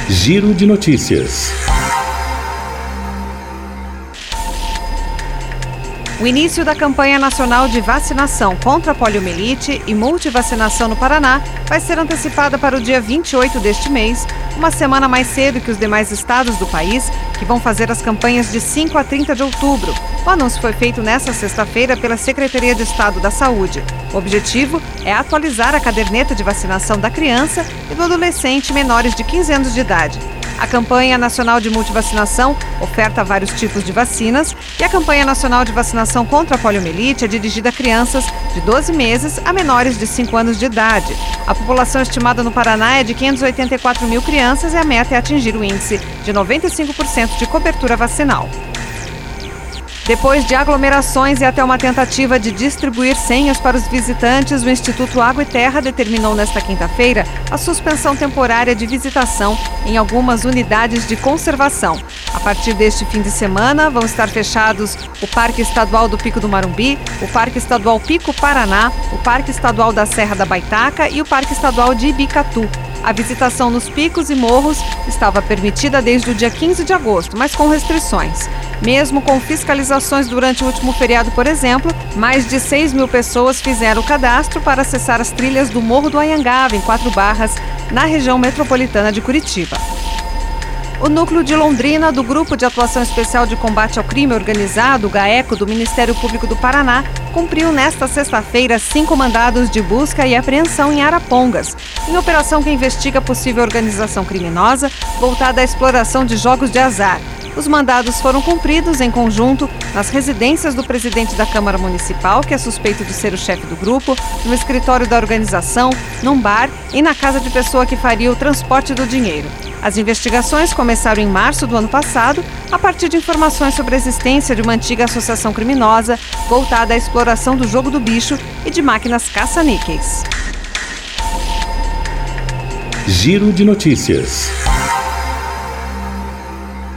Giro de Notícias. O início da campanha nacional de vacinação contra a poliomielite e multivacinação no Paraná vai ser antecipada para o dia 28 deste mês, uma semana mais cedo que os demais estados do país, que vão fazer as campanhas de 5 a 30 de outubro. O anúncio foi feito nesta sexta-feira pela Secretaria de Estado da Saúde. O objetivo é atualizar a caderneta de vacinação da criança e do adolescente menores de 15 anos de idade. A campanha nacional de multivacinação oferta vários tipos de vacinas e a campanha nacional de vacinação contra a poliomielite é dirigida a crianças de 12 meses a menores de 5 anos de idade. A população estimada no Paraná é de 584 mil crianças e a meta é atingir o índice de 95% de cobertura vacinal. Depois de aglomerações e até uma tentativa de distribuir senhas para os visitantes, o Instituto Água e Terra determinou nesta quinta-feira a suspensão temporária de visitação em algumas unidades de conservação. A partir deste fim de semana, vão estar fechados o Parque Estadual do Pico do Marumbi, o Parque Estadual Pico Paraná, o Parque Estadual da Serra da Baitaca e o Parque Estadual de Ibicatu. A visitação nos picos e morros estava permitida desde o dia 15 de agosto, mas com restrições. Mesmo com fiscalizações durante o último feriado, por exemplo, mais de 6 mil pessoas fizeram o cadastro para acessar as trilhas do Morro do Anhangaba, em 4 Barras, na região metropolitana de Curitiba. O núcleo de Londrina do Grupo de Atuação Especial de Combate ao Crime Organizado, GAECO, do Ministério Público do Paraná, cumpriu nesta sexta-feira 5 mandados de busca e apreensão em Arapongas, em operação que investiga possível organização criminosa voltada à exploração de jogos de azar. Os mandados foram cumpridos em conjunto nas residências do presidente da Câmara Municipal, que é suspeito de ser o chefe do grupo, no escritório da organização, num bar e na casa de pessoa que faria o transporte do dinheiro. As investigações começaram em março do ano passado, a partir de informações sobre a existência de uma antiga associação criminosa voltada à exploração do jogo do bicho e de máquinas caça-níqueis. Giro de Notícias.